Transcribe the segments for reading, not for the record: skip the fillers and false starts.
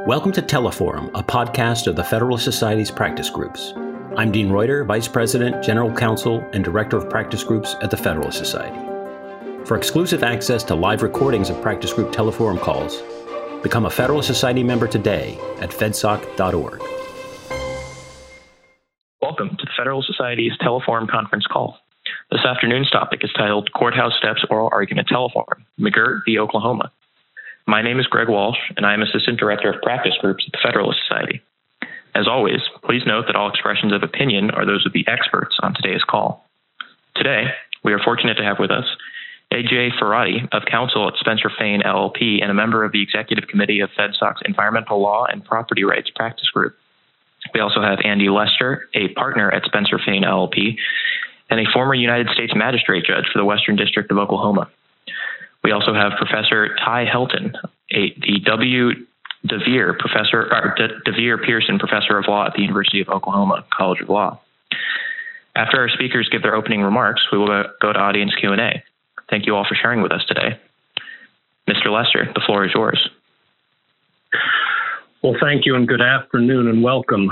Welcome to Teleforum, a podcast of the Federalist Society's practice groups. I'm Dean Reuter, Vice President, General Counsel, and Director of Practice Groups at the Federalist Society. For exclusive access to live recordings of practice group Teleforum calls, become a Federalist Society member today at fedsoc.org. Welcome to the Federalist Society's Teleforum conference call. This afternoon's topic is titled Courthouse Steps Oral Argument Teleforum, McGirt v. Oklahoma. My name is Greg Walsh, and I am Assistant Director of Practice Groups at the Federalist Society. As always, please note that all expressions of opinion are those of the experts on today's call. Today, we are fortunate to have with us A.J. Ferrati of counsel at Spencer Fane LLP and a member of the Executive Committee of FedSoc's Environmental Law and Property Rights Practice Group. We also have Andy Lester, a partner at Spencer Fane LLP, and a former United States Magistrate Judge for the Western District of Oklahoma. We also have Professor Ty Helton, the W. DeVere Pearson Professor of Law at the University of Oklahoma College of Law. After our speakers give their opening remarks, we will go to audience Q&A. Thank you all for sharing with us today. Mr. Lester, the floor is yours. Well, thank you and good afternoon and welcome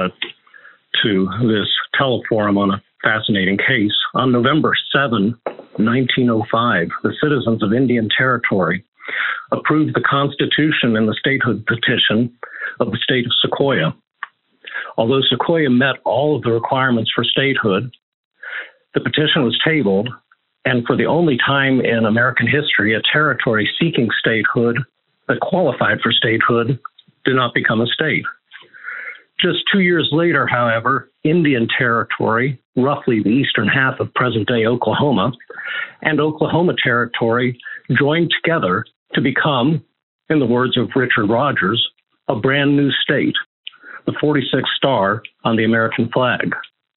to this teleforum on a fascinating case. On November 7, 1905, the citizens of Indian Territory approved the Constitution and the statehood petition of the state of Sequoia. Although Sequoia met all of the requirements for statehood, the petition was tabled, and for the only time in American history, a territory seeking statehood that qualified for statehood did not become a state. Just 2 years later, however, Indian Territory, roughly the eastern half of present-day Oklahoma, and Oklahoma Territory joined together to become, in the words of Richard Rogers, a brand new state, the 46th star on the American flag.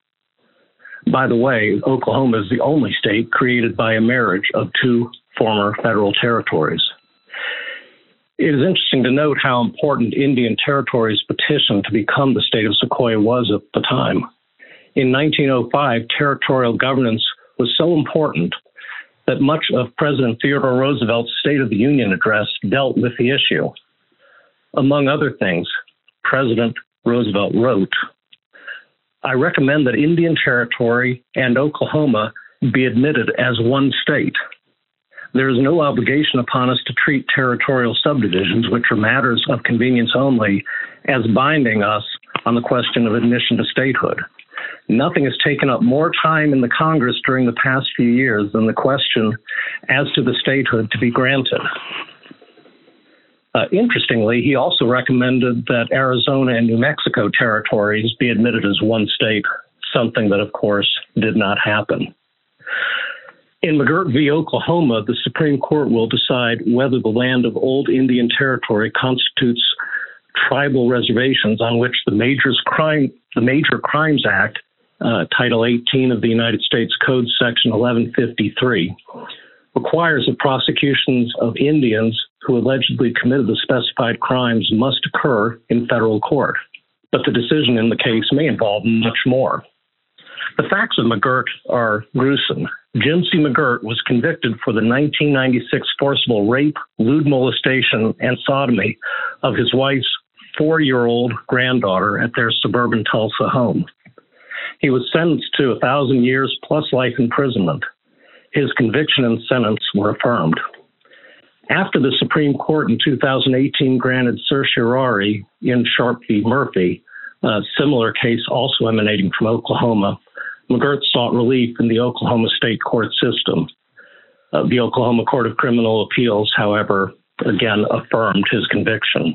By the way, Oklahoma is the only state created by a marriage of two former federal territories. It is interesting to note how important Indian Territory's petition to become the state of Sequoia was at the time. In 1905, territorial governance was so important that much of President Theodore Roosevelt's State of the Union address dealt with the issue. Among other things, President Roosevelt wrote, "I recommend that Indian Territory and Oklahoma be admitted as one state. There is no obligation upon us to treat territorial subdivisions, which are matters of convenience only, as binding us on the question of admission to statehood. Nothing has taken up more time in the Congress during the past few years than the question as to the statehood to be granted." Interestingly, he also recommended that Arizona and New Mexico territories be admitted as one state, something that, of course, did not happen. In McGirt v. Oklahoma, the Supreme Court will decide whether the land of Old Indian Territory constitutes tribal reservations on which the Major Crimes Act, Title 18 of the United States Code, Section 1153, requires that prosecutions of Indians who allegedly committed the specified crimes must occur in federal court. But the decision in the case may involve much more. The facts of McGirt are gruesome. Jim C. McGirt was convicted for the 1996 forcible rape, lewd molestation, and sodomy of his wife's 4-year-old granddaughter at their suburban Tulsa home. He was sentenced to 1,000 years plus life imprisonment. His conviction and sentence were affirmed. After the Supreme Court in 2018 granted certiorari in Sharp v. Murphy, a similar case also emanating from Oklahoma, McGirt sought relief in the Oklahoma state court system. The Oklahoma Court of Criminal Appeals, however, again affirmed his conviction.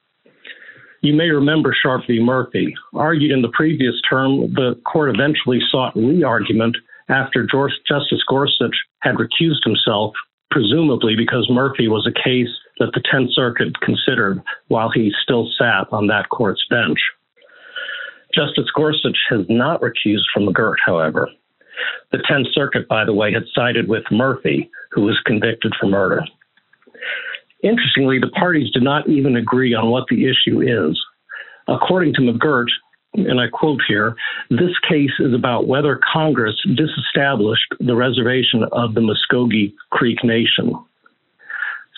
You may remember Sharp v. Murphy. Argued in the previous term, the court eventually sought re-argument after Justice Gorsuch had recused himself, presumably because Murphy was a case that the 10th Circuit considered while he still sat on that court's bench. Justice Gorsuch has not recused from McGirt, however. The 10th Circuit, by the way, had sided with Murphy, who was convicted for murder. Interestingly, the parties did not even agree on what the issue is. According to McGirt, and I quote here, "This case is about whether Congress disestablished the reservation of the Muskogee Creek Nation."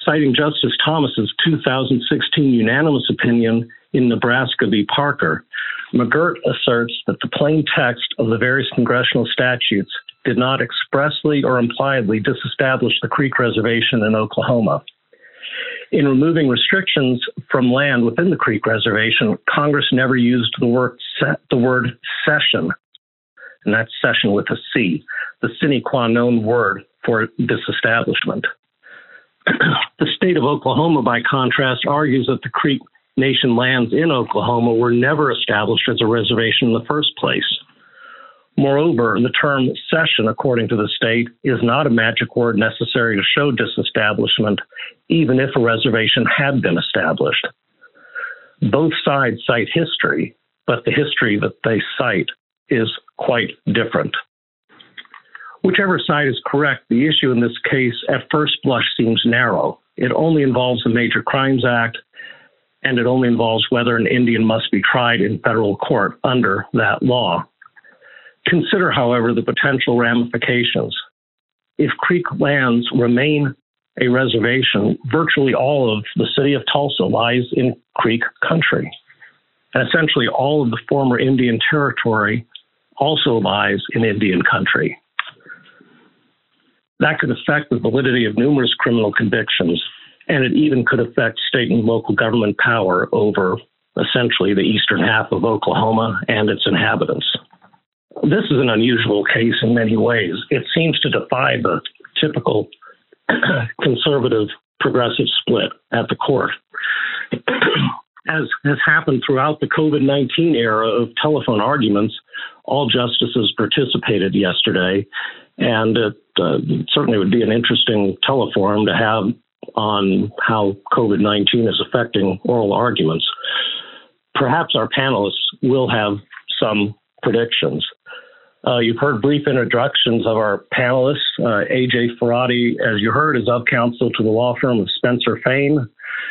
Citing Justice Thomas's 2016 unanimous opinion in Nebraska v. Parker, McGirt asserts that the plain text of the various congressional statutes did not expressly or impliedly disestablish the Creek Reservation in Oklahoma. In removing restrictions from land within the Creek Reservation, Congress never used the word cession, and that's cession with a C, the sine qua non word for disestablishment. The state of Oklahoma, by contrast, argues that the Creek Nation lands in Oklahoma were never established as a reservation in the first place. Moreover, the term cession, according to the state, is not a magic word necessary to show disestablishment, even if a reservation had been established. Both sides cite history, but the history that they cite is quite different. Whichever side is correct, the issue in this case at first blush seems narrow. It only involves the Major Crimes Act, and it only involves whether an Indian must be tried in federal court under that law. Consider, however, the potential ramifications. If Creek lands remain a reservation, virtually all of the city of Tulsa lies in Creek country. And essentially all of the former Indian territory also lies in Indian country. That could affect the validity of numerous criminal convictions, and it even could affect state and local government power over essentially the eastern half of Oklahoma and its inhabitants. This is an unusual case in many ways. It seems to defy the typical conservative progressive split at the court. As has happened throughout the COVID-19 era of telephone arguments, all justices participated yesterday, and it certainly would be an interesting teleforum to have on how COVID-19 is affecting oral arguments. Perhaps our panelists will have some predictions. You've heard brief introductions of our panelists. A.J. Ferrati, as you heard, is of counsel to the law firm of Spencer Fane.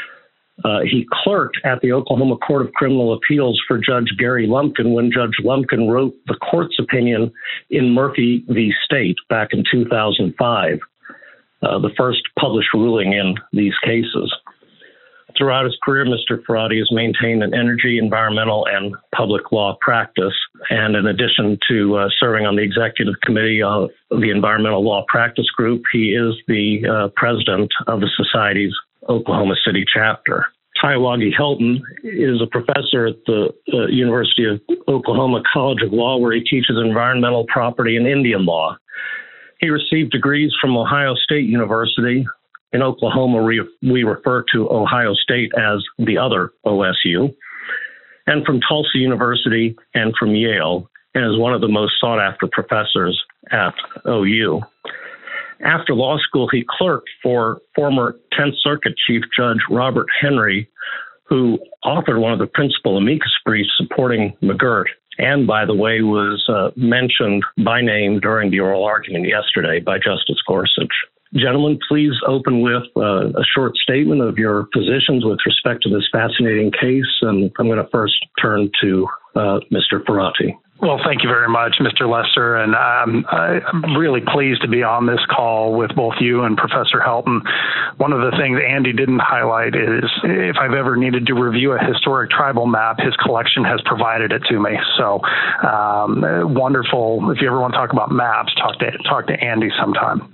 He clerked at the Oklahoma Court of Criminal Appeals for Judge Gary Lumpkin when Judge Lumpkin wrote the court's opinion in Murphy v. State back in 2005, the first published ruling in these cases. Throughout his career, Mr. Ferrati has maintained an energy, environmental, and public law practice. And in addition to serving on the executive committee of the Environmental Law Practice Group, he is the president of the Society's Oklahoma City chapter. Taiwagi Helton is a professor at the University of Oklahoma College of Law, where he teaches environmental property and Indian law. He received degrees from Ohio State University. In Oklahoma, we refer to Ohio State as the other OSU, and from Tulsa University and from Yale, and is one of the most sought-after professors at OU. After law school, he clerked for former 10th Circuit Chief Judge Robert Henry, who authored one of the principal amicus briefs supporting McGirt, and, by the way, was mentioned by name during the oral argument yesterday by Justice Gorsuch. Gentlemen, please open with a short statement of your positions with respect to this fascinating case, and I'm going to first turn to Mr. Ferrati. Well, thank you very much, Mr. Lester, and I'm really pleased to be on this call with both you and Professor Helton. One of the things Andy didn't highlight is if I've ever needed to review a historic tribal map, his collection has provided it to me. So wonderful. If you ever want to talk about maps, talk to Andy sometime.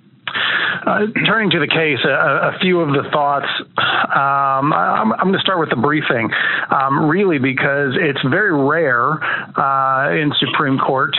Turning to the case, a few of the thoughts. I'm going to start with the briefing, really because it's very rare in the Supreme Court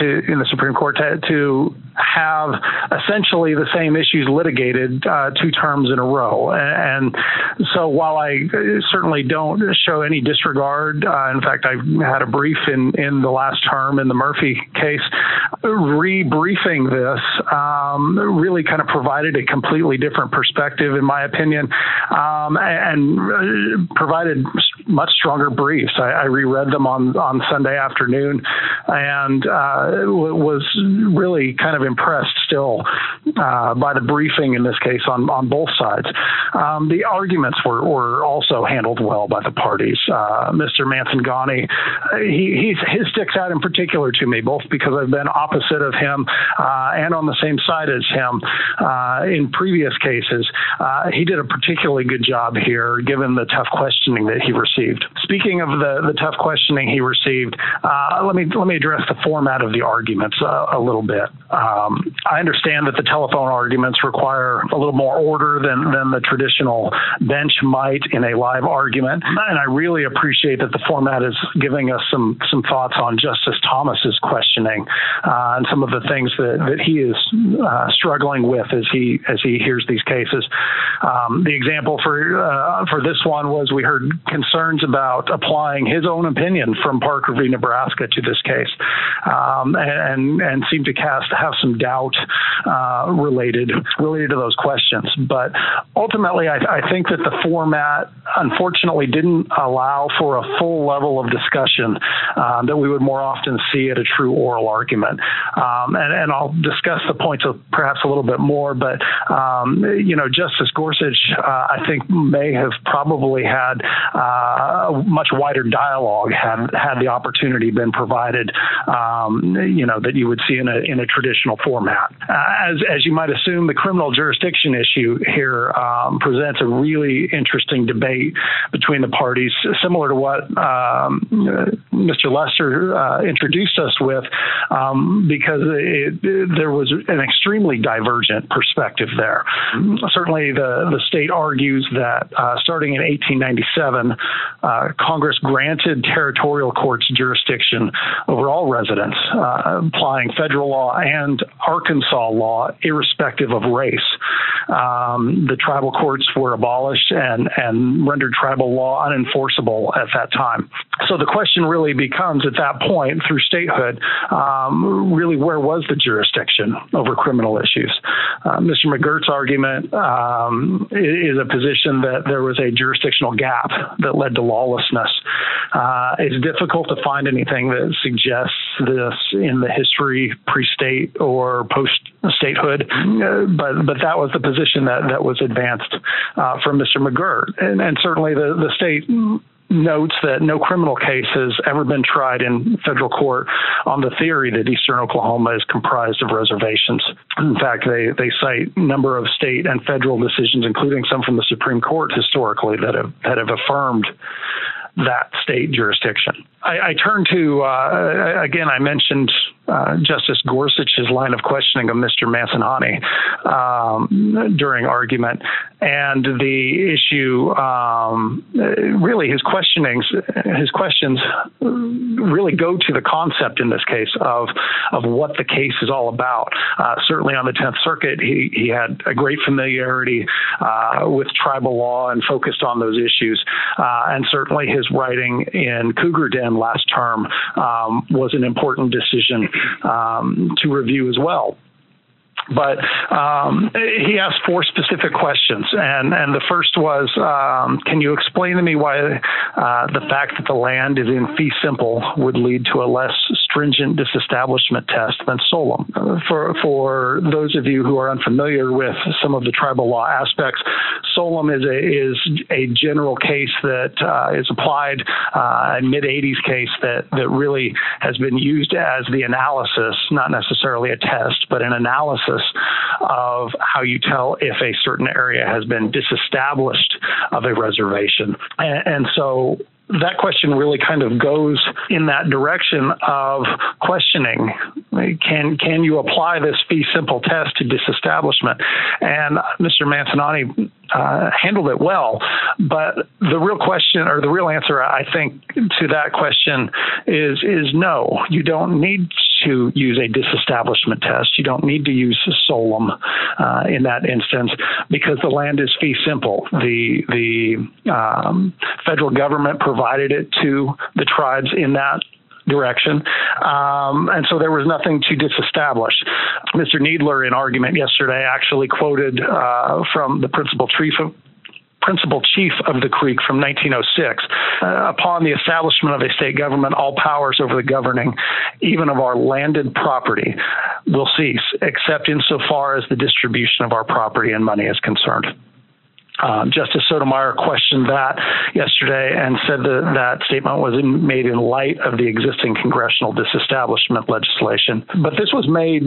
to have essentially the same issues litigated 2 terms in a row. And so while I certainly don't show any disregard, in fact, I had a brief in the last term in the Murphy case, rebriefing this really kind of provided a completely different perspective, in my opinion, and provided much stronger briefs. I reread them on Sunday afternoon and was really kind of impressed still by the briefing in this case on both sides. The arguments were also handled well by the parties. Mr. Mancingani, he sticks out in particular to me, both because I've been opposite of him and on the same side as him in previous cases. He did a particularly good job here, given the tough questioning that he received. Speaking of the tough questioning he received, let me address the format of the arguments a little bit. I understand that the telephone arguments require a little more order than the traditional bench might in a live argument, and I really appreciate that the format is giving us some thoughts on Justice Thomas's questioning and some of the things that he is struggling with as he hears these cases. The example for this one was we heard concerns about applying his own opinion from Parker v. Nebraska to this case, and seemed to have some doubt related to those questions. But ultimately, I think that the format unfortunately didn't allow for a full level of discussion that we would more often see at a true oral argument. And I'll discuss the points of perhaps a little bit more, but Justice Gorsuch, I think, may have probably had a much wider dialogue had the opportunity been provided, that you would see in a traditional format. As you might assume, the criminal jurisdiction issue here presents a really interesting debate between the parties, similar to what Mr. Lester introduced us with, because there was an extremely divergent perspective there. Certainly, the state argues that starting in 1897, Congress granted territorial courts jurisdiction over all residents, applying federal law and Arkansas law, irrespective of race. The tribal courts were abolished and rendered tribal law unenforceable at that time. So the question really becomes, at that point, through statehood, really where was the jurisdiction over criminal issues? Mr. McGirt's argument is a position that there was a jurisdictional gap that led to lawlessness. It's difficult to find anything that suggests this in the history pre-state or post-statehood, but that was the position that was advanced from Mr. McGirt. And certainly the state notes that no criminal case has ever been tried in federal court on the theory that eastern Oklahoma is comprised of reservations. In fact, they cite a number of state and federal decisions, including some from the Supreme Court historically, that have affirmed that state jurisdiction. I turn to, again, I mentioned Justice Gorsuch's line of questioning of Mr. Mancingani during argument, and the issue, really his questions really go to the concept in this case of what the case is all about. Certainly on the 10th Circuit, he had a great familiarity with tribal law and focused on those issues, and certainly his writing in Cougar Den last term was an important decision to review as well. But he asked 4 specific questions, and the first was, can you explain to me why the fact that the land is in fee simple would lead to a less stringent disestablishment test than Solem? For those of you who are unfamiliar with some of the tribal law aspects, Solem is a general case that is applied, a mid-'80s case that really has been used as the analysis, not necessarily a test, but an analysis of how you tell if a certain area has been disestablished of a reservation. And so that question really kind of goes in that direction of questioning, can you apply this fee simple test to disestablishment? And Mr. Mancingani handled it well, but the real question, or the real answer, I think, to that question is no. You don't need to use a disestablishment test. You don't need to use Solem in that instance, because the land is fee simple. The federal government provided it to the tribes in that direction. And so there was nothing to disestablish. Mr. Needler, in argument yesterday, actually quoted from the principal principal chief of the Creek from 1906. Upon the establishment of a state government, all powers over the governing, even of our landed property, will cease, except insofar as the distribution of our property and money is concerned. Justice Sotomayor questioned that yesterday and said that that statement was made in light of the existing congressional disestablishment legislation. But this was made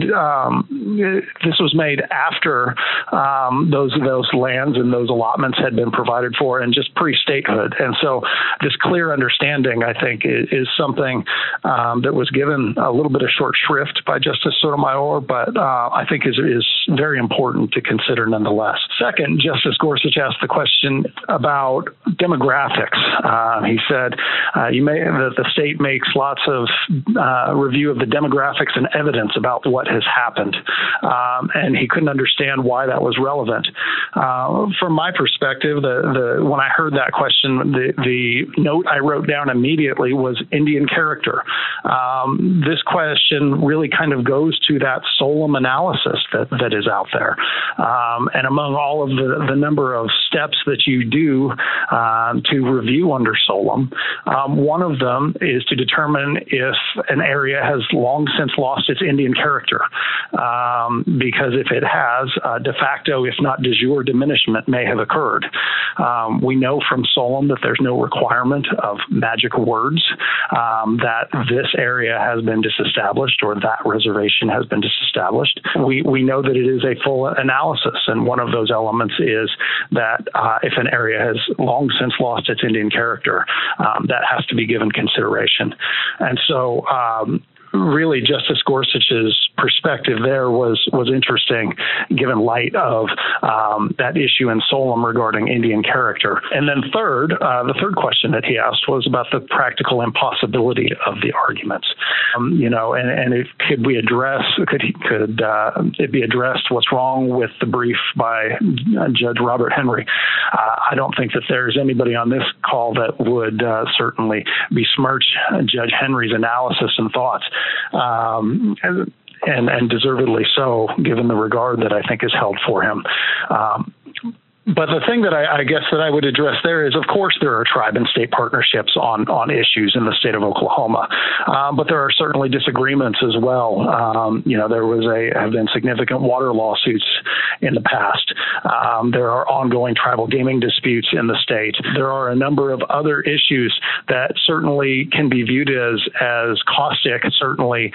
after those lands and those allotments had been provided for, and just pre-statehood. And so this clear understanding, I think, is something that was given a little bit of short shrift by Justice Sotomayor, but I think is very important to consider nonetheless. Second, Justice Gorsuch asked the question about demographics. He said that the state makes lots of review of the demographics and evidence about what has happened, and he couldn't understand why that was relevant. From my perspective, when I heard that question, the note I wrote down immediately was Indian character. This question really kind of goes to that Solem analysis that is out there, and among all of the number of steps that you do to review under Solem, one of them is to determine if an area has long since lost its Indian character, because if it has, de facto, if not de jure, diminishment may have occurred. We know from Solem that there's no requirement of magic words, that this area has been disestablished or that reservation has been disestablished. We know that it is a full analysis, and one of those elements is that if an area has long since lost its Indian character, that has to be given consideration. And so really Justice Gorsuch's perspective there was interesting, given light of that issue in Solem regarding Indian character. And then third, the third question that he asked was about the practical impossibility of the arguments. And could it be addressed what's wrong with the brief by Judge Robert Henry? I don't think that there's anybody on this call that would certainly besmirch Judge Henry's analysis and thoughts. And deservedly so, given the regard that I think is held for him. But the thing that I guess that I would address there is, of course, there are tribe and state partnerships on issues in the state of Oklahoma, but there are certainly disagreements as well. There have been significant water lawsuits in the past. There are ongoing tribal gaming disputes in the state. There are a number of other issues that certainly can be viewed as caustic. Certainly,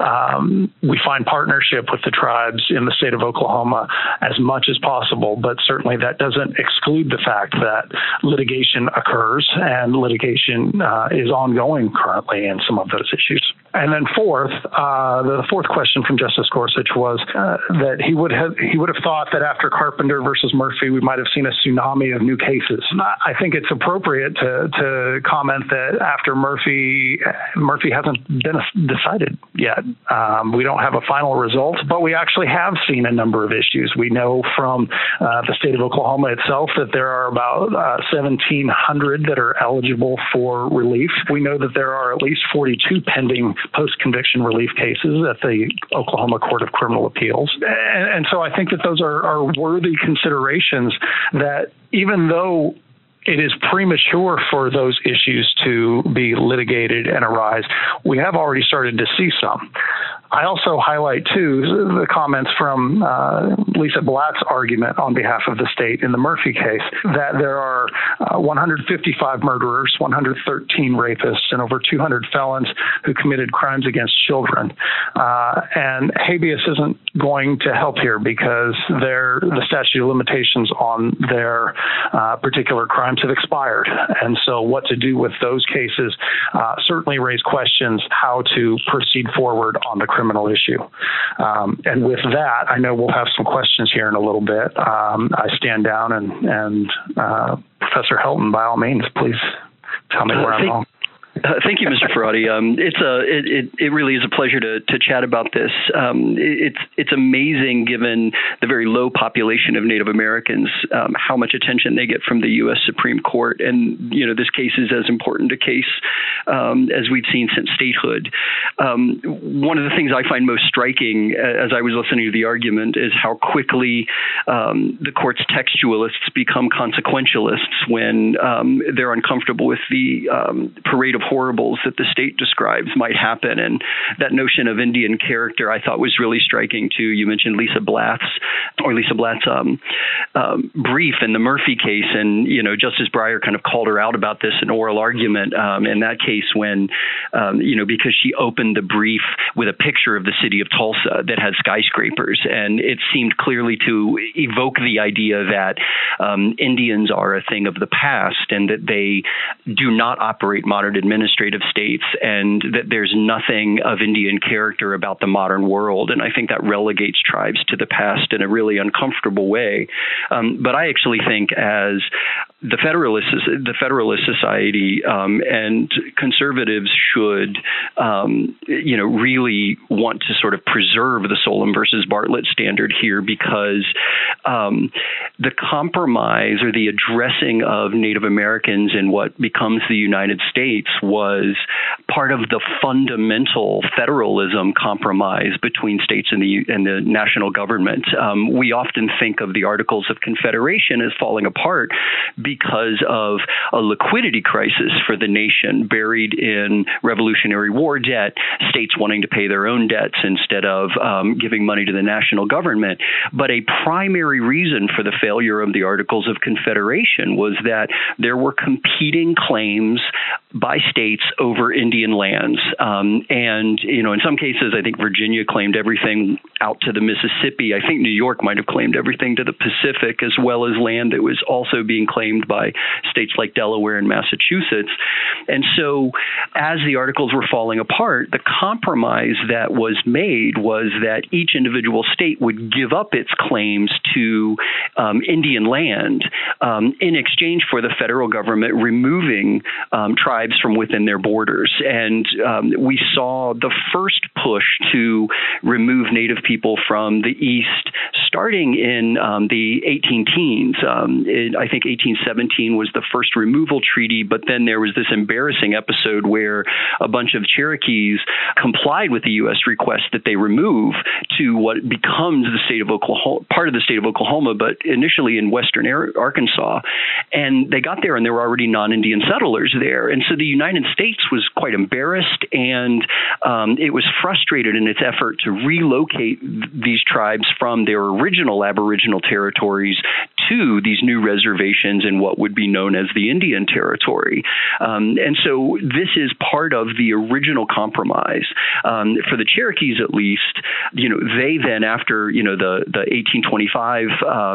we find partnership with the tribes in the state of Oklahoma as much as possible, but certainly that doesn't exclude the fact that litigation occurs, and litigation is ongoing currently in some of those issues. And then fourth, the fourth question from Justice Gorsuch was that he would have thought that after Carpenter versus Murphy, we might have seen a tsunami of new cases. I think it's appropriate to comment that after Murphy hasn't been decided yet. We don't have a final result, but we actually have seen a number of issues. We know from the state of Oklahoma itself that there are about 1,700 that are eligible for relief. We know that there are at least 42 pending post-conviction relief cases at the Oklahoma Court of Criminal Appeals. And so I think that those are worthy considerations, that even though it is premature for those issues to be litigated and arise, we have already started to see some. I also highlight, too, the comments from Lisa Blatt's argument on behalf of the state in the Murphy case, that there are 155 murderers, 113 rapists, and over 200 felons who committed crimes against children. And habeas isn't going to help here, because the statute of limitations on their particular crimes have expired. And so what to do with those cases certainly raise questions how to proceed forward on the criminal issue. And with that, I know we'll have some questions here in a little bit. I stand down, and Professor Helton, by all means, please tell me where I'm wrong. Thank you, Mr. Ferrati. It really is a pleasure to chat about this. It's amazing, given the very low population of Native Americans, how much attention they get from the U.S. Supreme Court. And this case is as important a case as we've seen since statehood. One of the things I find most striking as I was listening to the argument is how quickly the court's textualists become consequentialists when they're uncomfortable with the parade of horribles that the state describes might happen. And that notion of Indian character I thought was really striking too. You mentioned Lisa Blatt's brief in the Murphy case, and Justice Breyer kind of called her out about this in oral argument in that case when because she opened the brief with a picture of the city of Tulsa that had skyscrapers, and it seemed clearly to evoke the idea that Indians are a thing of the past and that they do not operate modern administrative states, and that there's nothing of Indian character about the modern world. And I think that relegates tribes to the past in a really uncomfortable way. But I actually think as the Federalist Society and conservatives should, really want to sort of preserve the Solem versus Bartlett standard here, because the compromise or the addressing of Native Americans in what becomes the United States was part of the fundamental federalism compromise between states and the national government. We often think of the Articles of Confederation as falling apart because of a liquidity crisis for the nation buried in Revolutionary War debt, states wanting to pay their own debts instead of giving money to the national government. But a primary reason for the failure of the Articles of Confederation was that there were competing claims by states over Indian lands. And, in some cases, I think Virginia claimed everything out to the Mississippi. I think New York might have claimed everything to the Pacific, as well as land that was also being claimed by states like Delaware and Massachusetts. And so as the Articles were falling apart, the compromise that was made was that each individual state would give up its claims to Indian land in exchange for the federal government removing tribes from within their borders. And we saw the first push to remove Native people from the East starting in the 18-teens. I think 1817 was the first removal treaty, but then there was this embarrassing episode where a bunch of Cherokees complied with the U.S. request that they remove to what becomes the state of Oklahoma, part of the state of Oklahoma, but initially in western Arkansas. And they got there and there were already non-Indian settlers there. And so the United States was quite embarrassed, and it was frustrated in its effort to relocate these tribes from their original Aboriginal territories to these new reservations in what would be known as the Indian Territory. And so this is part of the original compromise. For the Cherokees, at least, they then, after, the 1825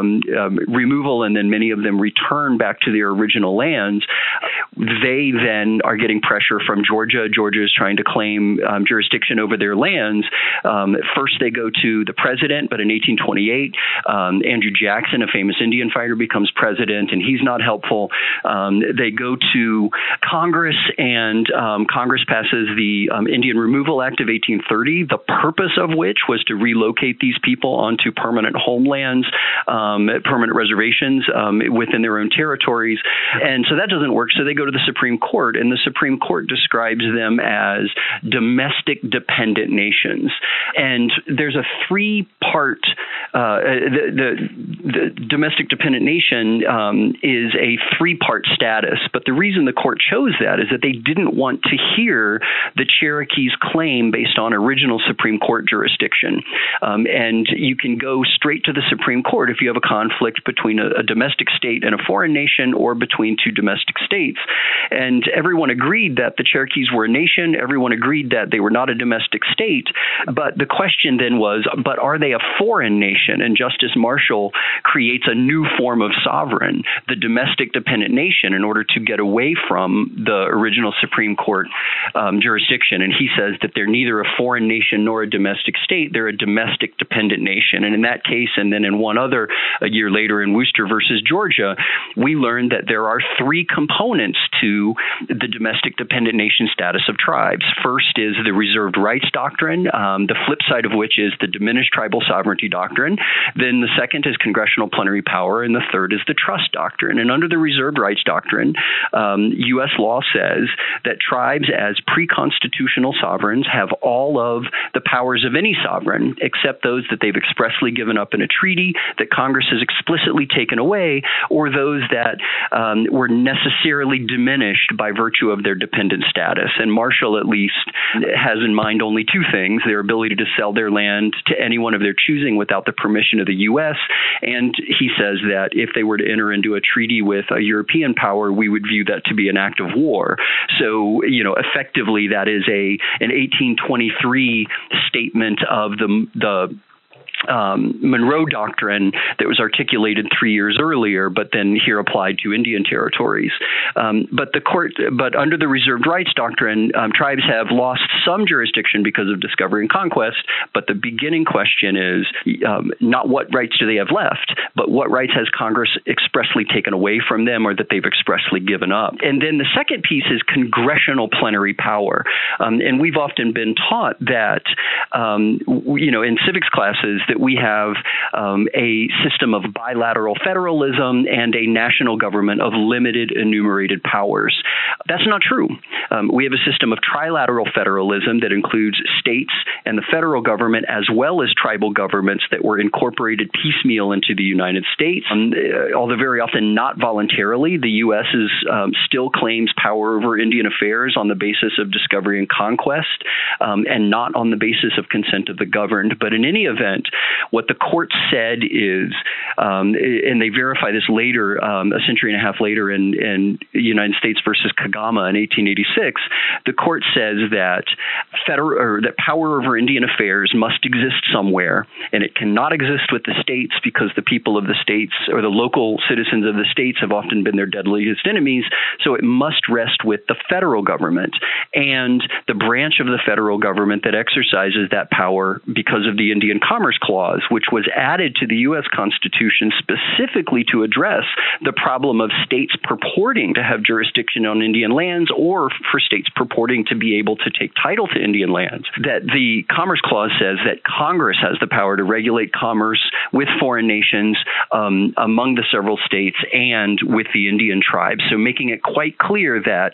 removal, and then many of them return back to their original lands, they then are getting pressure from Georgia. Georgia is trying to claim jurisdiction over their lands. First, they go to the president, but in 1828, Andrew Jackson, a famous Indian fighter, becomes president, and he's not helpful. They go to Congress, and Congress passes the Indian Removal Act of 1830, the purpose of which was to relocate these people onto permanent homelands, permanent reservations within their own territories. And so that doesn't work. So they go to the Supreme Court, and the Supreme Court describes them as domestic dependent nations. And there's a three-part, the domestic dependent nation is a three-part status. But the reason the court chose that is that they didn't want to hear the Cherokees' claim based on original Supreme Court jurisdiction. And you can go straight to the Supreme Court if you have a conflict between a domestic state and a foreign nation, or between two domestic states. And everyone agreed that the Cherokees were a nation. Everyone agreed that they were not a domestic state. But the question then was, but are they a foreign nation? And Justice Marshall creates a new new form of sovereign, the domestic dependent nation, in order to get away from the original Supreme Court jurisdiction. And he says that they're neither a foreign nation nor a domestic state. They're a domestic dependent nation. And in that case, and then in one other a year later in Worcester versus Georgia, we learned that there are three components to the domestic dependent nation status of tribes. First is the reserved rights doctrine, the flip side of which is the diminished tribal sovereignty doctrine. Then the second is congressional plenary power, and the third is the trust doctrine. And under the reserved rights doctrine, U.S. law says that tribes as pre-constitutional sovereigns have all of the powers of any sovereign, except those that they've expressly given up in a treaty that Congress has explicitly taken away, or those that were necessarily diminished by virtue of their dependent status. And Marshall, at least, has in mind only two things: their ability to sell their land to anyone of their choosing without the permission of the U.S. And he says that if they were to enter into a treaty with a European power, we would view that to be an act of war. So, effectively, that is an 1823 statement of the Monroe Doctrine that was articulated 3 years earlier, but then here applied to Indian territories. But under the Reserved Rights Doctrine, tribes have lost some jurisdiction because of discovery and conquest. But the beginning question is not what rights do they have left, but what rights has Congress expressly taken away from them or that they've expressly given up. And then the second piece is congressional plenary power. And we've often been taught that, in civics classes, that we have a system of bilateral federalism and a national government of limited enumerated powers. That's not true. We have a system of trilateral federalism that includes states and the federal government, as well as tribal governments that were incorporated piecemeal into the United States. Although very often not voluntarily, the U.S. Still claims power over Indian affairs on the basis of discovery and conquest, and not on the basis of consent of the governed. But in any event, what the court said is, and they verify this later, a century and a half later in United States versus Kagama in 1886, the court says that that power over Indian affairs must exist somewhere, and it cannot exist with the states because the people of the states or the local citizens of the states have often been their deadliest enemies. So it must rest with the federal government and the branch of the federal government that exercises that power because of the Indian Commerce Clause, which was added to the U.S. Constitution specifically to address the problem of states purporting to have jurisdiction on Indian lands, or for states purporting to be able to take title to Indian lands. That the Commerce Clause says that Congress has the power to regulate commerce with foreign nations among the several states and with the Indian tribes. So making it quite clear that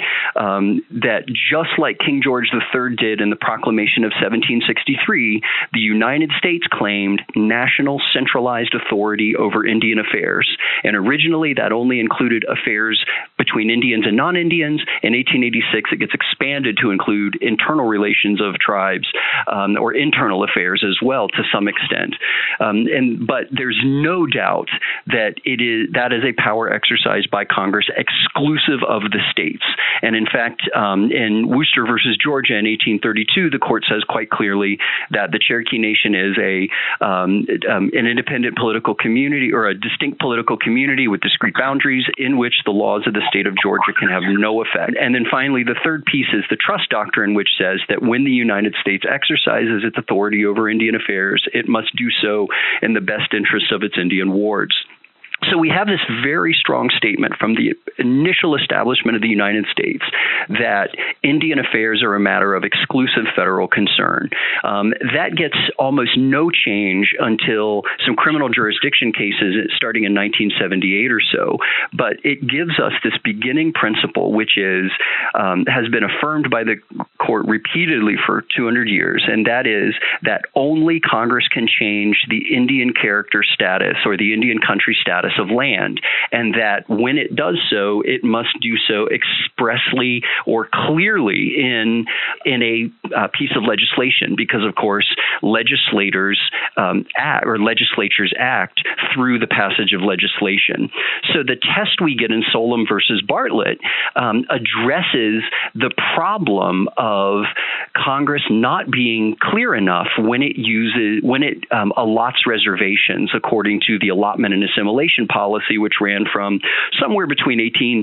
just like King George III did in the Proclamation of 1763, the United States claimed national centralized authority over Indian affairs. And originally that only included affairs between Indians and non-Indians. In 1886, it gets expanded to include internal relations of tribes, or internal affairs as well to some extent. But there's no doubt that that is a power exercised by Congress exclusive of the states. And in fact, in Worcester versus Georgia in 1832, the court says quite clearly that the Cherokee Nation is an independent political community, or a distinct political community with discrete boundaries in which the laws of the state of Georgia can have no effect. And then finally, the third piece is the trust doctrine, which says that when the United States exercises its authority over Indian affairs, it must do so in the best interest of its Indian wards. So we have this very strong statement from the initial establishment of the United States that Indian affairs are a matter of exclusive federal concern. That gets almost no change until some criminal jurisdiction cases starting in 1978 or so. But it gives us this beginning principle, which has been affirmed by the court repeatedly for 200 years, and that is that only Congress can change the Indian character status or the Indian country status of land, and that when it does so, it must do so expressly or clearly in a piece of legislation, because of course legislatures act through the passage of legislation. So the test we get in Solem versus Bartlett addresses the problem of Congress not being clear enough when it allots reservations according to the allotment and assimilation policy, which ran from somewhere between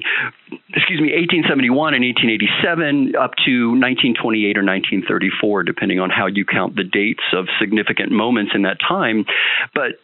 1871 and 1887 up to 1928 or 1934, depending on how you count the dates of significant moments in that time. But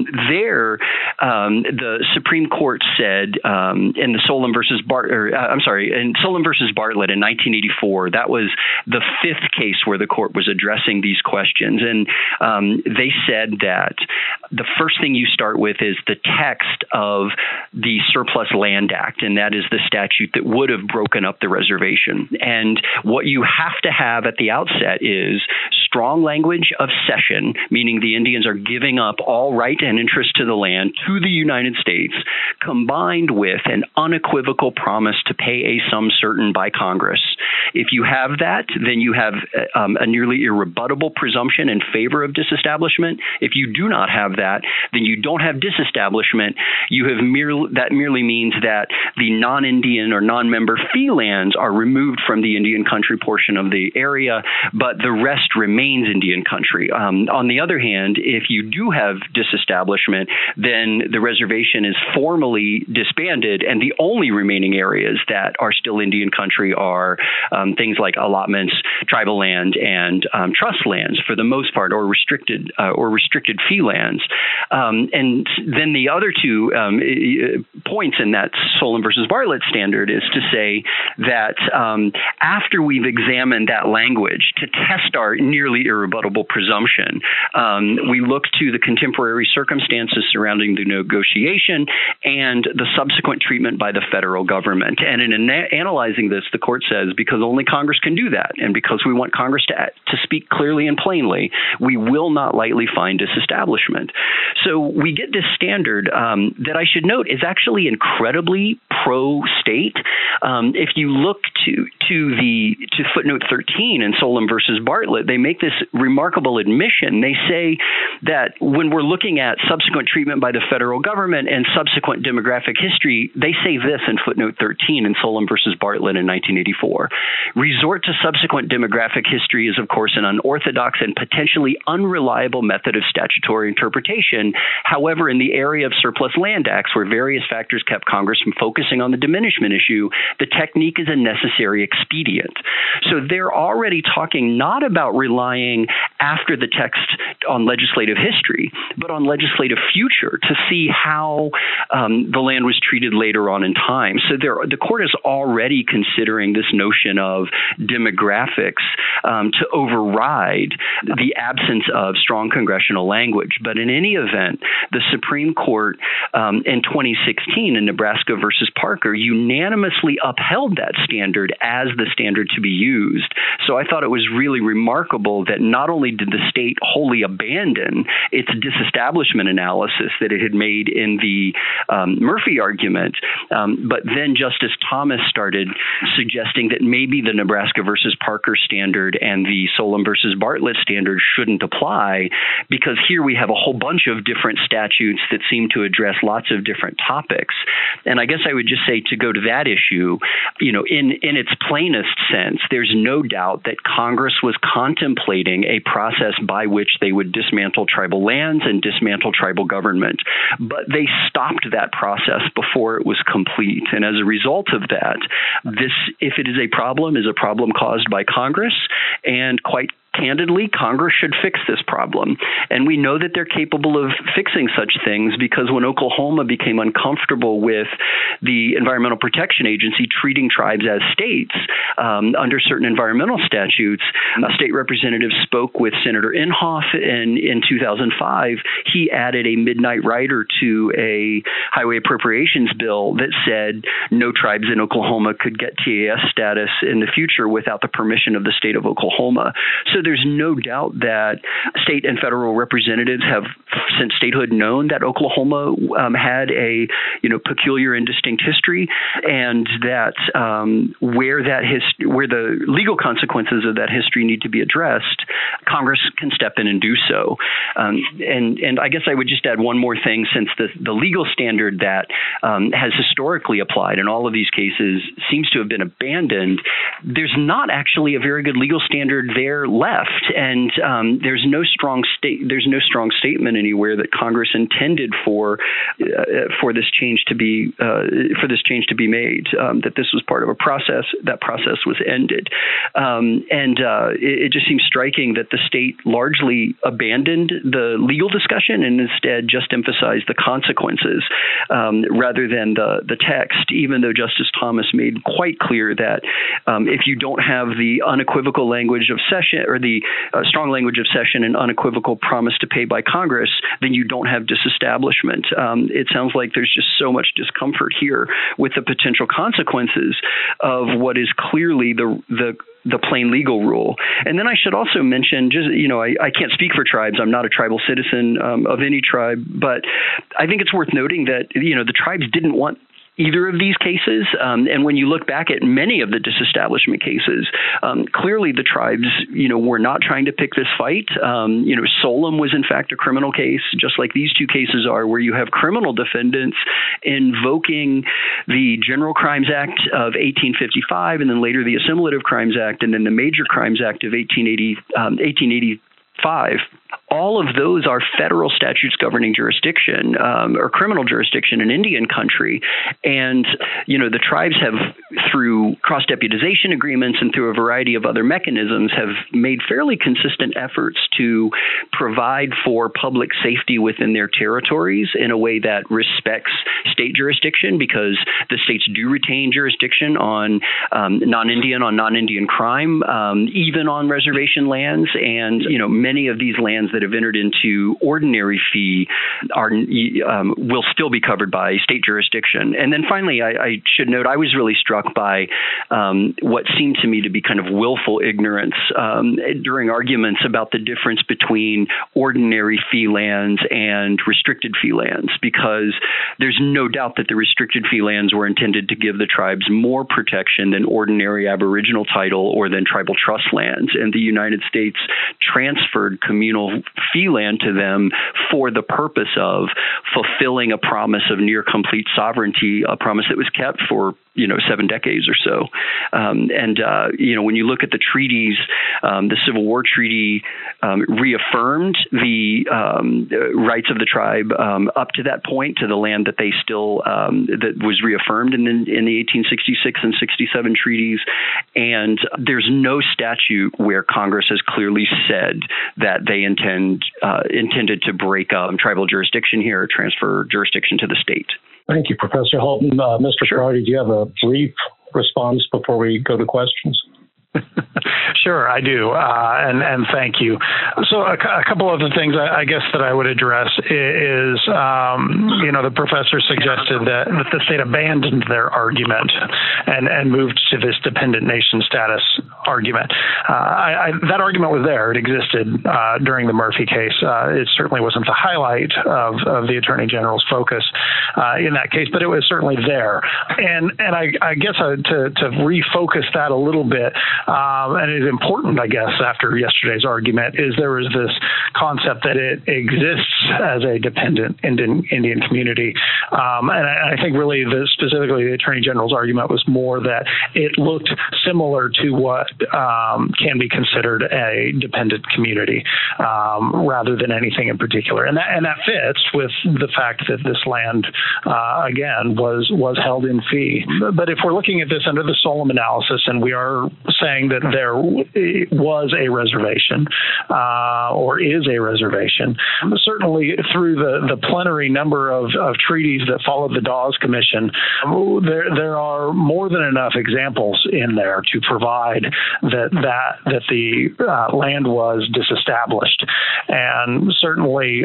the Supreme Court said in the Solem versus Solem versus Bartlett in 1984, that was the fifth case where the court was addressing these questions, and they said that the first thing you start with is the text of the Surplus Land Act, and that is the statute that would have broken up the reservation. And what you have to have at the outset is strong language of cession, meaning the Indians are giving up all right and interest to the land to the United States, combined with an unequivocal promise to pay a sum certain by Congress. If you have that, then you have a nearly irrebuttable presumption in favor of disestablishment. If you do not have that, then you don't have disestablishment. That merely means that the non-Indian or non-member fee lands are removed from the Indian country portion of the area, but the rest remains Indian country. On the other hand, if you do have disestablishment, then the reservation is formally disbanded, and the only remaining areas that are still Indian country are things like allotments, tribal land, and trust lands for the most part, or restricted fee lands. And then the other two points in that Solem versus Bartlett standard is to say that after we've examined that language to test our nearly irrebuttable presumption, we look to the contemporary circumstances surrounding the negotiation and the subsequent treatment by the federal government. And in analyzing this, the court says, because only Congress can do that, and because we want Congress to speak clearly and plainly, we will not lightly find disestablishment. So we get this standard that I should note is actually incredibly pro-state. If you look to footnote 13 in Solem versus Bartlett, they make this remarkable admission. They say that when we're looking at subsequent treatment by the federal government and subsequent demographic history, they say this in footnote 13 in Solem versus Bartlett in 1984. Resort to subsequent demographic history is, of course, an unorthodox and potentially unreliable method of statutory interpretation. However, in the area of surplus land acts, where various factors kept Congress from focusing on the diminishment issue, the technique is a necessary expedient. So they're already talking not about relying after the text on legislative history, but on legislative future to see how the land was treated later on in time. So the court is already considering this notion of demographics to override the absence of strong congressional language. But in any event, the Supreme Court in 2016 in Nebraska versus Parker unanimously upheld that standard as the standard to be used. So I thought it was really remarkable that not only did the state wholly abandon its disestablishment analysis that it had made in the Murphy argument, but then Justice Thomas started suggesting that maybe the Nebraska versus Parker standard and the Solem versus Bartlett standard shouldn't apply, because here we have a whole bunch of different statutes that seem to address lots of different topics. And I guess I would just say, to go to that issue, in its plainest sense, there's no doubt that Congress was contemplating a process by which they would dismantle tribal lands and dismantle tribal government. But they stopped that process before it was complete. And as a result of that, this, if it is a problem, is a problem caused by Congress, and quite candidly, Congress should fix this problem. And we know that they're capable of fixing such things, because when Oklahoma became uncomfortable with the Environmental Protection Agency treating tribes as states under certain environmental statutes, a state representative spoke with Senator Inhofe in 2005. He added a midnight rider to a highway appropriations bill that said no tribes in Oklahoma could get TAS status in the future without the permission of the state of Oklahoma. So there's no doubt that state and federal representatives have, since statehood, known that Oklahoma had a peculiar and distinct history, and that where the legal consequences of that history need to be addressed, Congress can step in and do so. And I guess I would just add one more thing, since the legal standard that has historically applied in all of these cases seems to have been abandoned. There's not actually a very good legal standard there left, and there's no strong statement anywhere that Congress intended for this change to be made. That this was part of a process. That process was ended, it just seems striking that the state largely abandoned the legal discussion and instead just emphasized the consequences rather than the text. Even though Justice Thomas made quite clear that if you don't have the unequivocal language of session, or the strong language of session and unequivocal promise to pay by Congress, then you don't have disestablishment. It sounds like there's just so much discomfort here with the potential consequences of what is clearly the plain legal rule. And then I should also mention, I can't speak for tribes. I'm not a tribal citizen of any tribe, but I think it's worth noting that, the tribes didn't want either of these cases. And when you look back at many of the disestablishment cases, clearly the tribes, were not trying to pick this fight. Solem was in fact a criminal case, just like these two cases are, where you have criminal defendants invoking the General Crimes Act of 1855, and then later the Assimilative Crimes Act, and then the Major Crimes Act of 1885. All of those are federal statutes governing jurisdiction or criminal jurisdiction in Indian country. And, the tribes have, through cross-deputization agreements and through a variety of other mechanisms, have made fairly consistent efforts to provide for public safety within their territories in a way that respects state jurisdiction, because the states do retain jurisdiction on non-Indian crime, even on reservation lands. And, many of these lands that have entered into ordinary fee will still be covered by state jurisdiction. And then finally, I should note, I was really struck by what seemed to me to be kind of willful ignorance during arguments about the difference between ordinary fee lands and restricted fee lands, because there's no doubt that the restricted fee lands were intended to give the tribes more protection than ordinary Aboriginal title or than tribal trust lands. And the United States transferred communal fee land to them for the purpose of fulfilling a promise of near complete sovereignty, a promise that was kept for 7 decades or so. When you look at the treaties, the Civil War Treaty reaffirmed the rights of the tribe up to that point to the land that they still that was reaffirmed in the 1866 and 67 treaties. And there's no statute where Congress has clearly said that they intended to break tribal jurisdiction here or transfer jurisdiction to the state. Thank you, Professor Holton. Mr. Ferrari, do you have a brief response before we go to questions? Sure, I do, and thank you. So a couple of the things I guess that I would address is, the professor suggested that the state abandoned their argument and moved to this dependent nation status argument. That argument was there. It existed during the Murphy case. It certainly wasn't the highlight of the Attorney General's focus in that case, but it was certainly there. And I guess to refocus that a little bit, and it is important, I guess, after yesterday's argument, is there is this concept that it exists as a dependent Indian community. And I think really specifically the Attorney General's argument was more that it looked similar to what can be considered a dependent community rather than anything in particular. And that fits with the fact that this land, again, was held in fee. But if we're looking at this under the Solem analysis, and we are saying that there was a reservation or is a reservation, certainly through the plenary number of treaties that followed the Dawes Commission, there are more than enough examples in there to provide that the land was disestablished. And certainly,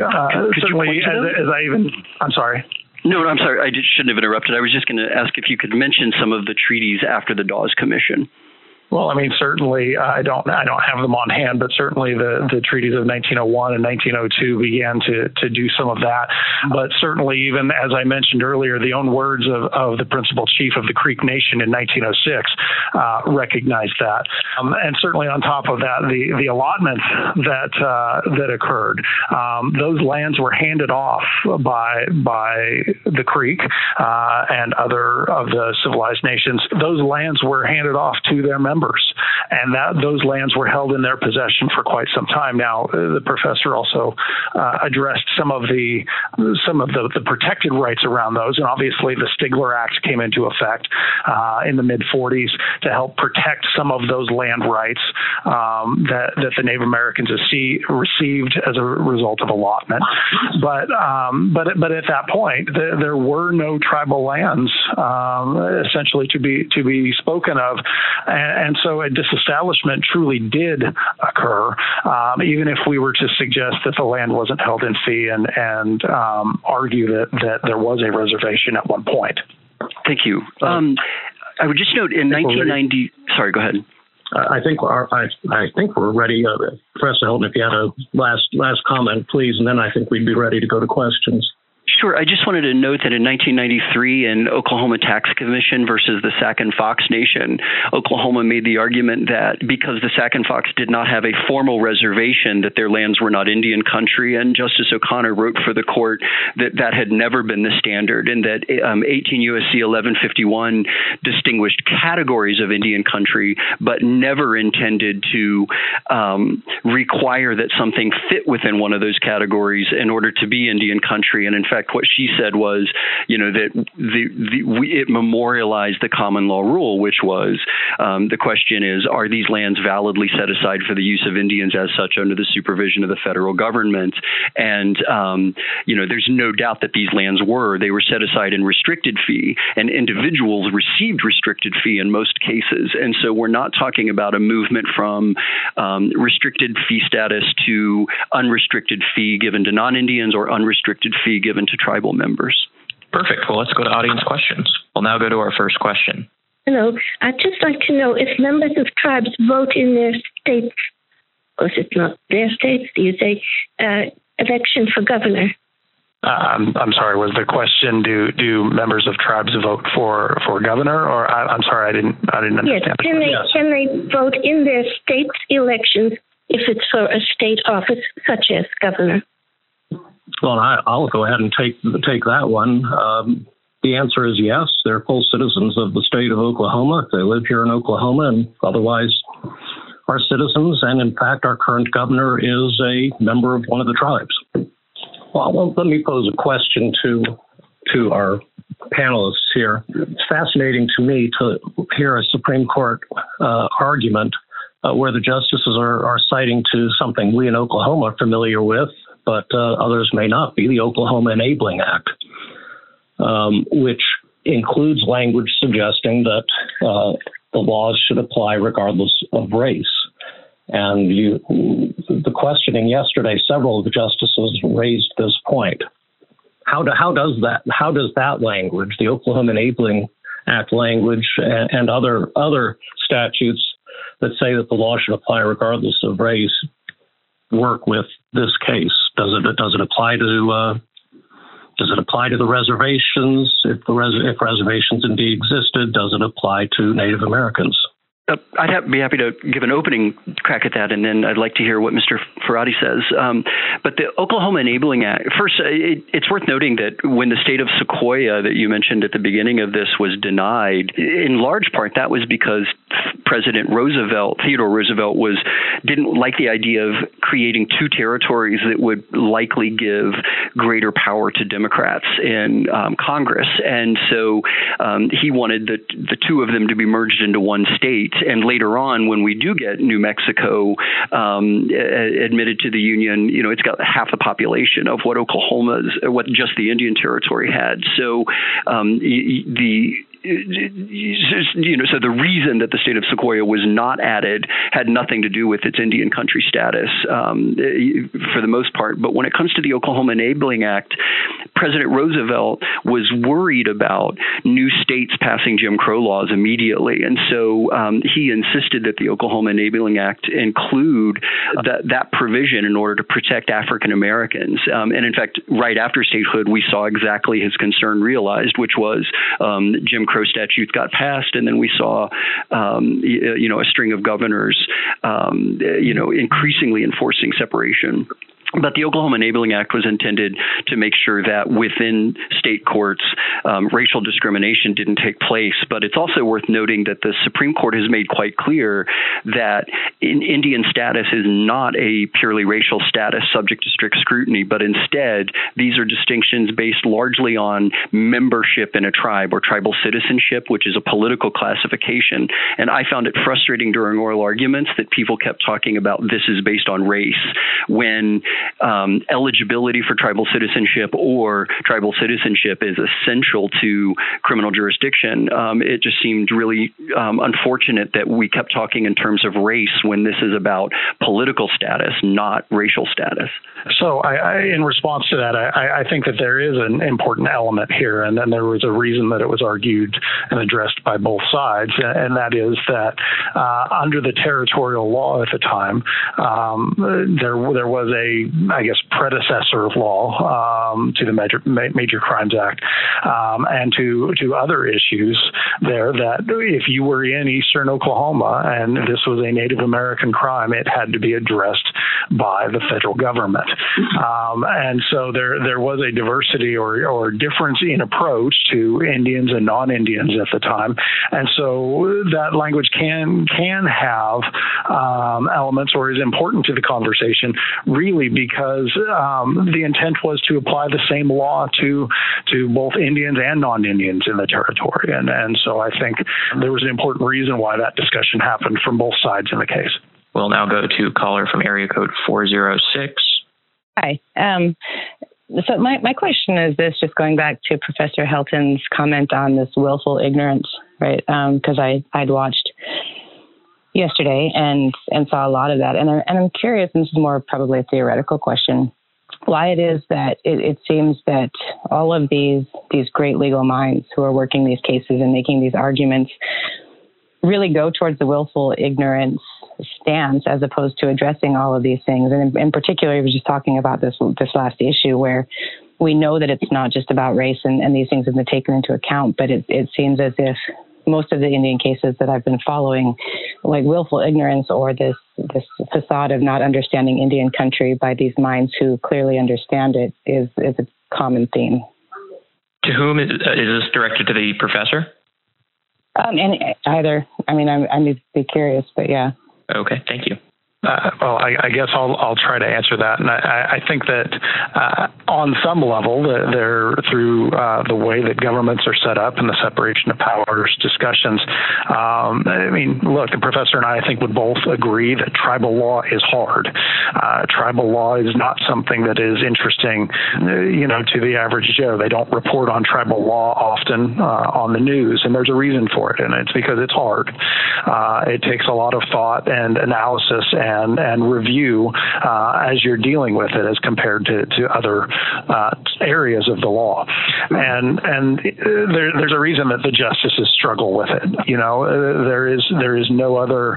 I'm sorry. No, I'm sorry. I shouldn't have interrupted. I was just going to ask if you could mention some of the treaties after the Dawes Commission. Well, I mean, certainly I don't have them on hand, but certainly the treaties of 1901 and 1902 began to do some of that. But certainly, even as I mentioned earlier, the own words of the principal chief of the Creek Nation in 1906 recognized that. And certainly on top of that, the allotments that occurred, those lands were handed off by the Creek and other of the civilized nations. Those lands were handed off to their members, and those lands were held in their possession for quite some time. Now, the professor also addressed some of the protected rights around those, and obviously the Stigler Act came into effect in the mid-40s to help protect some of those land rights that the Native Americans received as a result of allotment. But at that point, there were no tribal lands essentially to be spoken of, and so a disestablishment truly did occur, even if we were to suggest that the land wasn't held in fee and argue that there was a reservation at one point. Thank you. I would just note in 1990. Sorry, go ahead. I think we're ready. Professor Hilton, if you had a last comment, please, and then I think we'd be ready to go to questions. Sure. I just wanted to note that in 1993, in Oklahoma Tax Commission versus the Sac and Fox Nation, Oklahoma made the argument that because the Sac and Fox did not have a formal reservation, that their lands were not Indian country. And Justice O'Connor wrote for the court that had never been the standard, and that 18 U.S.C. 1151 distinguished categories of Indian country, but never intended to require that something fit within one of those categories in order to be Indian country. And in fact, what she said was, that it memorialized the common law rule, which was the question is, are these lands validly set aside for the use of Indians as such under the supervision of the federal government? And, there's no doubt that these lands they were set aside in restricted fee, and individuals received restricted fee in most cases. And so we're not talking about a movement from restricted fee status to unrestricted fee given to non-Indians or unrestricted fee given to tribal members. Perfect. Well, let's go to audience questions. We'll now go to our first question. Hello. I'd just like to know if members of tribes vote in their states, or is it not their states, do you say, election for governor? I'm sorry, was the question, do members of tribes vote for governor? Or I'm sorry, I didn't understand. Yes. Can they vote in their state's elections if it's for a state office such as governor? Well, I'll go ahead and take that one. The answer is yes. They're full citizens of the state of Oklahoma. They live here in Oklahoma and otherwise are citizens. And in fact, our current governor is a member of one of the tribes. Well, let me pose a question to our panelists here. It's fascinating to me to hear a Supreme Court argument where the justices are citing to something we in Oklahoma are familiar with, but others may not be, the Oklahoma Enabling Act, which includes language suggesting that the laws should apply regardless of race. And the questioning yesterday, several of the justices raised this point. How does that language, the Oklahoma Enabling Act language, and other statutes that say that the law should apply regardless of race, work with this case? Does it apply to the reservations? If reservations indeed existed, does it apply to Native Americans? I'd be happy to give an opening crack at that, and then I'd like to hear what Mr. Ferrati says. But the Oklahoma Enabling Act, first, it's worth noting that when the state of Sequoia that you mentioned at the beginning of this was denied, in large part that was because President Theodore Roosevelt, didn't like the idea of creating two territories that would likely give greater power to Democrats in Congress. And so he wanted the two of them to be merged into one state. And later on, when we do get New Mexico admitted to the Union, it's got half the population of what just the Indian Territory had. So so the reason that the state of Sequoia was not added had nothing to do with its Indian country status for the most part. But when it comes to the Oklahoma Enabling Act, President Roosevelt was worried about new states passing Jim Crow laws immediately. And so he insisted that the Oklahoma Enabling Act include that provision in order to protect African Americans. And in fact, right after statehood, we saw exactly his concern realized, which was Jim Crow statutes got passed, and then we saw a string of governors increasingly enforcing separation. But the Oklahoma Enabling Act was intended to make sure that within state courts, racial discrimination didn't take place. But it's also worth noting that the Supreme Court has made quite clear that Indian status is not a purely racial status subject to strict scrutiny, but instead these are distinctions based largely on membership in a tribe or tribal citizenship, which is a political classification. And I found it frustrating during oral arguments that people kept talking about this is based on race when eligibility for tribal citizenship or tribal citizenship is essential to criminal jurisdiction. It just seemed really unfortunate that we kept talking in terms of race when this is about political status, not racial status. So in response to that, I think that there is an important element here, and then there was a reason that it was argued and addressed by both sides, and that is that under the territorial law at the time, there was a, I guess, predecessor law to the Major Crimes Act and to other issues there that if you were in eastern Oklahoma and this was a Native American crime, it had to be addressed by the federal government. And so there was a diversity or difference in approach to Indians and non-Indians at the time. And so that language can have elements or is important to the conversation really because the intent was to apply the same law to both Indians and non-Indians in the territory. And so I think there was an important reason why that discussion happened from both sides in the case. We'll now go to caller from area code 406. Hi. So my question is this, just going back to Professor Helton's comment on this willful ignorance, right? Because I'd watched yesterday and saw a lot of that. And I'm curious, and this is more probably a theoretical question, why it is that it seems that all of these great legal minds who are working these cases and making these arguments really go towards the willful ignorance stance as opposed to addressing all of these things. And in particular, he was just talking about this last issue where we know that it's not just about race and these things have been taken into account, but it seems as if most of the Indian cases that I've been following, like willful ignorance or this facade of not understanding Indian country by these minds who clearly understand it is a common theme. To whom is this directed? To the professor? And either. I mean, I'd be curious, but yeah. Okay, thank you. Well, I guess I'll try to answer that. And I think that on some level, they're through the way that governments are set up and the separation of powers discussions. I mean, look, the professor and I think would both agree that tribal law is hard. Tribal law is not something that is interesting, to the average Joe. They don't report on tribal law often on the news, and there's a reason for it, and it's because it's hard. It takes a lot of thought and analysis and review as you're dealing with it as compared to other areas of the law. And there's a reason that the justices struggle with it. There is no other,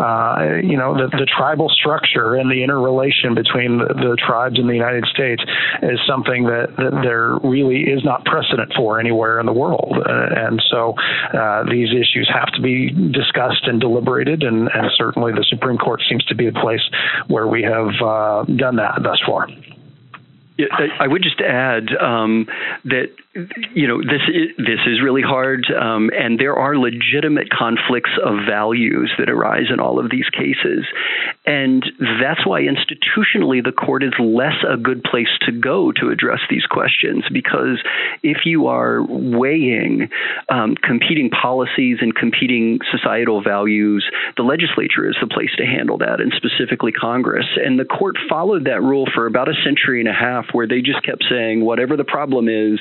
the tribal structure and the interrelation between the tribes in the United States is something that there really is not precedent for anywhere in the world. And so these issues have to be discussed and deliberated, and certainly the Supreme Court seems to be a place where we have done that thus far. Yeah, I would just add that this is really hard, and there are legitimate conflicts of values that arise in all of these cases, and that's why institutionally the court is less a good place to go to address these questions. Because if you are weighing competing policies and competing societal values, the legislature is the place to handle that, and specifically Congress. And the court followed that rule for about a century and a half, where they just kept saying whatever the problem is,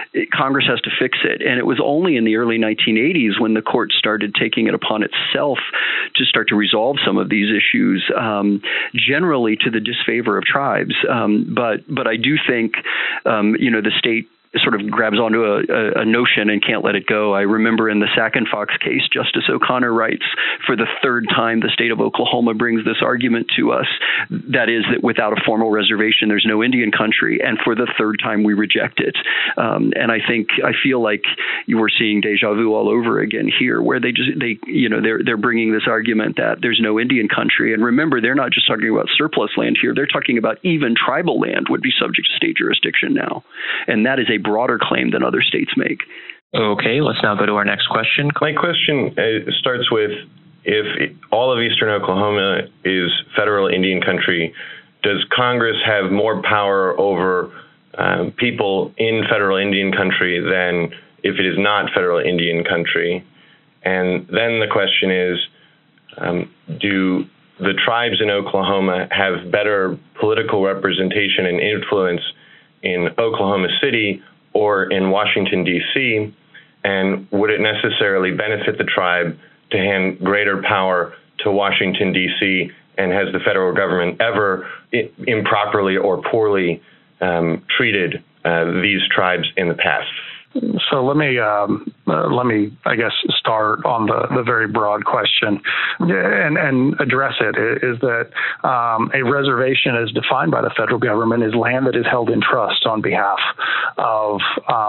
Congress has to fix it. And it was only in the early 1980s when the court started taking it upon itself to start to resolve some of these issues, generally to the disfavor of tribes. But I do think, the state sort of grabs onto a notion and can't let it go. I remember in the Sack and Fox case, Justice O'Connor writes, for the third time, the state of Oklahoma brings this argument to us. That is that without a formal reservation, there's no Indian country. And for the third time, we reject it. And I feel like you were seeing deja vu all over again here, where they're bringing this argument that there's no Indian country. And remember, they're not just talking about surplus land here. They're talking about even tribal land would be subject to state jurisdiction now. And that is a broader claim than other states make. Okay, let's now go to our next question. My question starts with, if all of eastern Oklahoma is federal Indian country, does Congress have more power over people in federal Indian country than if it is not federal Indian country? And then the question is, do the tribes in Oklahoma have better political representation and influence in Oklahoma City or in Washington, D.C., and would it necessarily benefit the tribe to hand greater power to Washington, D.C., and has the federal government ever improperly or poorly treated these tribes in the past? So let me, I guess, start on the very broad question and address it. Is that a reservation, as defined by the federal government, is land that is held in trust on behalf of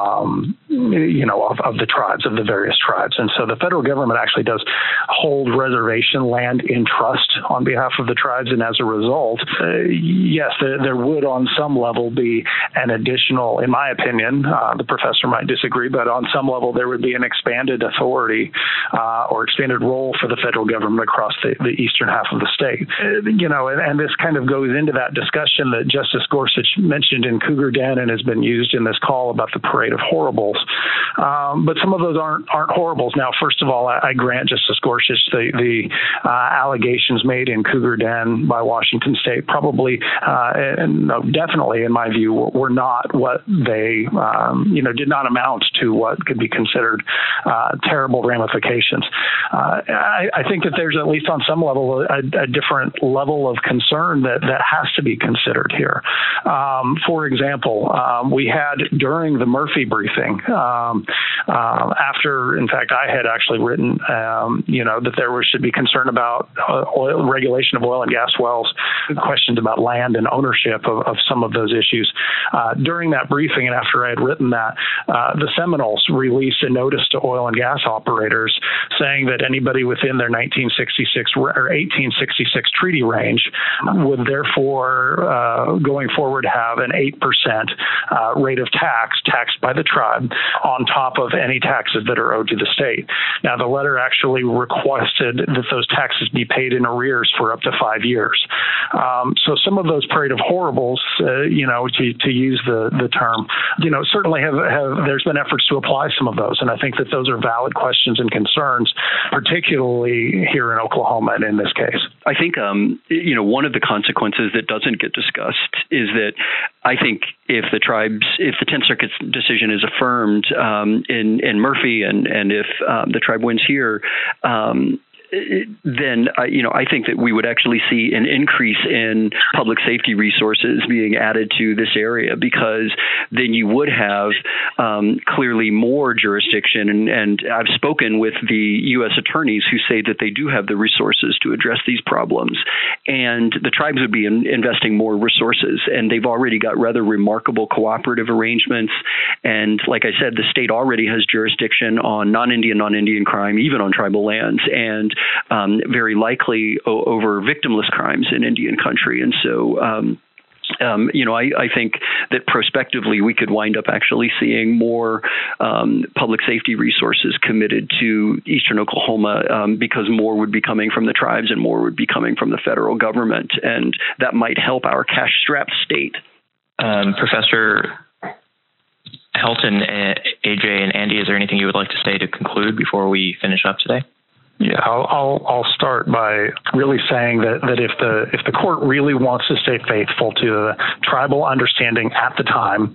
the tribes, of the various tribes. And so the federal government actually does hold reservation land in trust on behalf of the tribes. And as a result, yes, there would on some level be an additional, in my opinion, the professor might disagree, but on some level there would be an expanded authority or expanded role for the federal government across the eastern half of the state. And this kind of goes into that discussion that Justice Gorsuch mentioned in Cougar Den and has been used in this call about the parade of horribles. But some of those aren't horribles. Now, first of all, I grant Justice Gorsuch the allegations made in Cougar Den by Washington State probably, definitely in my view, were not what they, did not amount to what could be considered terrible ramifications. I think that there's, at least on some level, a different level of concern that has to be considered here. For example, we had during the Murphy briefing, after, in fact, I had actually written, that there should be concern about regulation of oil and gas wells, questions about land and ownership of some of those issues. During that briefing, and after I had written that, the Seminoles released a notice to oil and gas operators saying that anybody within their 1966 or 1866 treaty range would therefore, going forward, have an 8% rate of tax taxed by the tribe on top of any taxes that are owed to the state. Now, the letter actually requested that those taxes be paid in arrears for up to 5 years. So some of those parade of horribles, to use the term, certainly there's been efforts to apply some of those. And I think that those are valid questions and concerns, particularly here in Oklahoma and in this case. I think, one of the consequences that doesn't get discussed is that I think if the 10th Circuit's decision is affirmed in Murphy and if the tribe wins here, then I think that we would actually see an increase in public safety resources being added to this area, because then you would have clearly more jurisdiction. And I've spoken with the U.S. attorneys who say that they do have the resources to address these problems, and the tribes would be investing more resources. And they've already got rather remarkable cooperative arrangements. And like I said, the state already has jurisdiction on non-Indian crime, even on tribal lands, and very likely over victimless crimes in Indian country. And so, I think that prospectively we could wind up actually seeing more public safety resources committed to eastern Oklahoma because more would be coming from the tribes and more would be coming from the federal government. And that might help our cash-strapped state. Professor Helton, AJ, and Andy, is there anything you would like to say to conclude before we finish up today? Yeah, I'll start by really saying that if the court really wants to stay faithful to the tribal understanding at the time,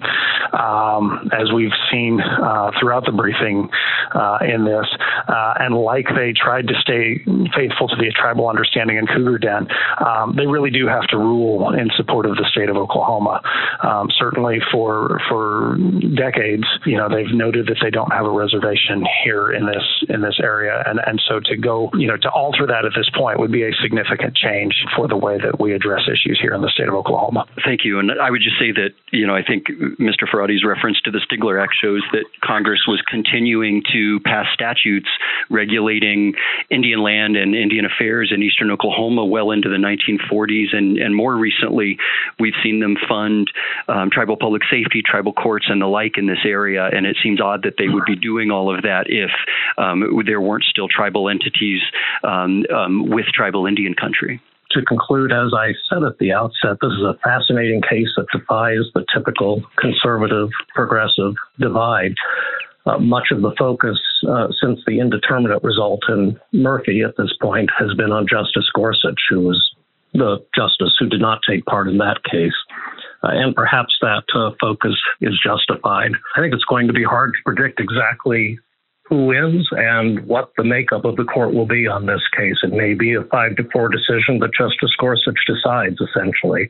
as we've seen throughout the briefing in this, and like they tried to stay faithful to the tribal understanding in Cougar Den, they really do have to rule in support of the state of Oklahoma. Certainly for decades, they've noted that they don't have a reservation here in this area, and so to go, to alter that at this point would be a significant change for the way that we address issues here in the state of Oklahoma. Thank you. And I would just say that, I think Mr. Ferrati's reference to the Stigler Act shows that Congress was continuing to pass statutes regulating Indian land and Indian affairs in eastern Oklahoma well into the 1940s. And more recently, we've seen them fund tribal public safety, tribal courts, and the like in this area. And it seems odd that they would be doing all of that if there weren't still tribal entities with tribal Indian country. To conclude, as I said at the outset, this is a fascinating case that defies the typical conservative progressive divide. Much of the focus since the indeterminate result in Murphy at this point has been on Justice Gorsuch, who was the justice who did not take part in that case. And perhaps that focus is justified. I think it's going to be hard to predict exactly who wins and what the makeup of the court will be on this case. It may be a 5-4 decision that Justice Gorsuch decides, essentially.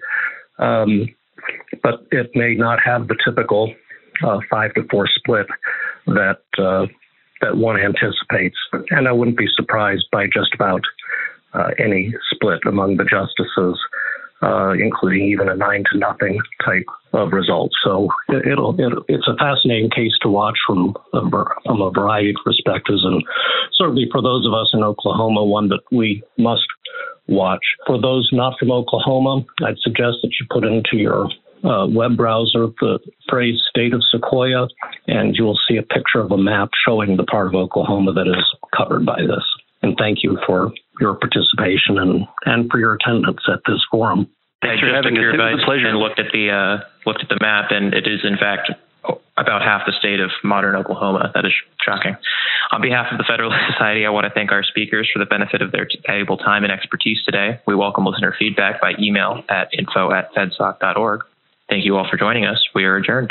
But it may not have the typical 5-4 split that one anticipates. And I wouldn't be surprised by just about any split among the justices, including even a 9-0 type of result. So it's a fascinating case to watch from a variety of perspectives, and certainly for those of us in Oklahoma, one that we must watch. For those not from Oklahoma, I'd suggest that you put into your web browser the phrase State of Sequoia, and you will see a picture of a map showing the part of Oklahoma that is covered by this. And thank you for your participation and for your attendance at this forum. I just took your advice and looked at the map, and it is in fact about half the state of modern Oklahoma. That is shocking. On behalf of the Federalist Society, I want to thank our speakers for the benefit of their valuable time and expertise today. We welcome listener feedback by email at info@fedsoc.org. Thank you all for joining us. We are adjourned.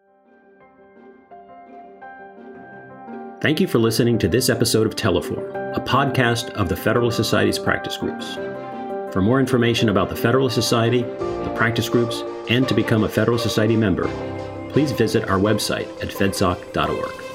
Thank you for listening to this episode of Teleform, a podcast of the Federalist Society's practice groups. For more information about the Federalist Society, the practice groups, and to become a Federalist Society member, please visit our website at fedsoc.org.